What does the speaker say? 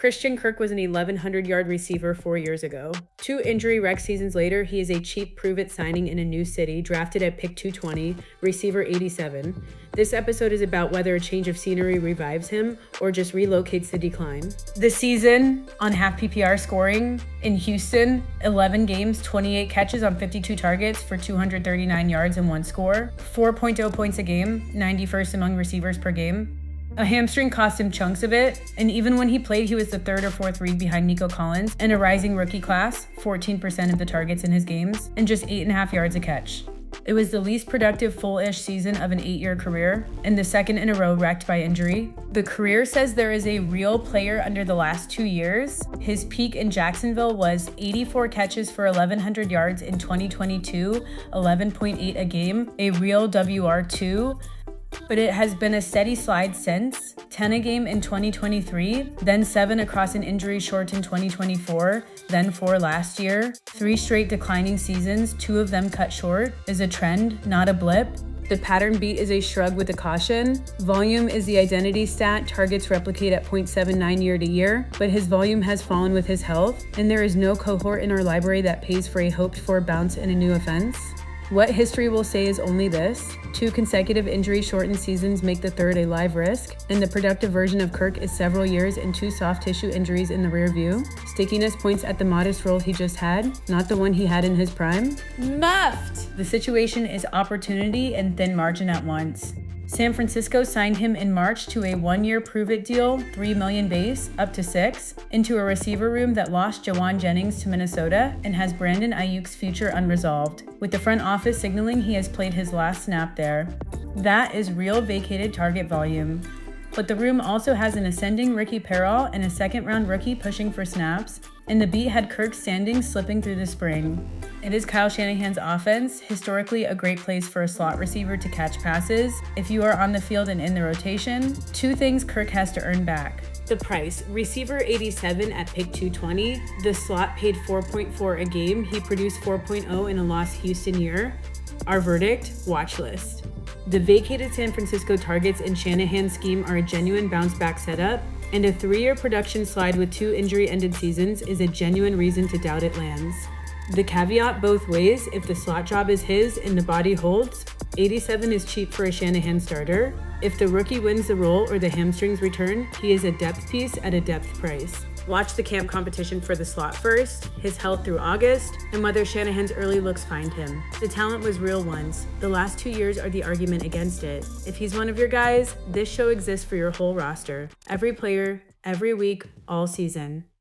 Christian Kirk was an 1,100-yard receiver 4 years ago. 2 injury-wrecked seasons later, he is a cheap prove-it signing in a new city, drafted at pick 220, receiver 87. This episode is about whether a change of scenery revives him or just relocates the decline. The season on half PPR scoring in Houston, 11 games, 28 catches on 52 targets for 239 yards and 1 score, 4.0 points a game, 91st among receivers per game. A hamstring cost him chunks of it, and even when he played, he was the 3rd or 4th read behind Nico Collins and a rising rookie class, 14% of the targets in his games, and just 8.5 yards a catch. It was the least productive full-ish season of an 8-year career, and the 2nd in a row wrecked by injury. The career says there is a real player under the last 2 years. His peak in Jacksonville was 84 catches for 1,100 yards in 2022, 11.8 a game, a real WR2. But it has been a steady slide since, 10 a game in 2023, then 7 across an injury-shortened 2024, then 4 last year. 3 straight declining seasons, 2 of them cut short, is a trend, not a blip. The pattern beat is a shrug with a caution. Volume is the identity stat, targets replicate at 0.79 year to year, but his volume has fallen with his health, and there is no cohort in our library that pays for a hoped-for bounce in a new offense. What history will say is only this: 2 consecutive injury-shortened seasons make the 3rd a live risk, and the productive version of Kirk is several years and 2 soft tissue injuries in the rear view. Stickiness points at the modest role he just had, not the one he had in his prime. Muffed! The situation is opportunity and thin margin at once. San Francisco signed him in March to a 1-year prove-it deal, $3 million base, up to 6, into a receiver room that lost Jawan Jennings to Minnesota and has Brandon Ayuk's future unresolved, with the front office signaling he has played his last snap there. That is real vacated target volume. But the room also has an ascending Ricky Parrall and a 2nd-round rookie pushing for snaps, and the beat had Kirk standings slipping through the spring. It is Kyle Shanahan's offense, historically a great place for a slot receiver to catch passes. If you are on the field and in the rotation, 2 things Kirk has to earn back. The price: receiver 87 at pick 220. The slot paid 4.4 a game. He produced 4.0 in a lost Houston year. Our verdict: watch list. The vacated San Francisco targets in Shanahan's scheme are a genuine bounce-back setup, and a 3-year production slide with 2 injury-ended seasons is a genuine reason to doubt it lands. The caveat both ways: if the slot job is his and the body holds, 87 is cheap for a Shanahan starter. If the rookie wins the role or the hamstrings return, he is a depth piece at a depth price. Watch the camp competition for the slot first, his health through August, and whether Shanahan's early looks find him. The talent was real once. The last 2 years are the argument against it. If he's one of your guys, this show exists for your whole roster. Every player, every week, all season.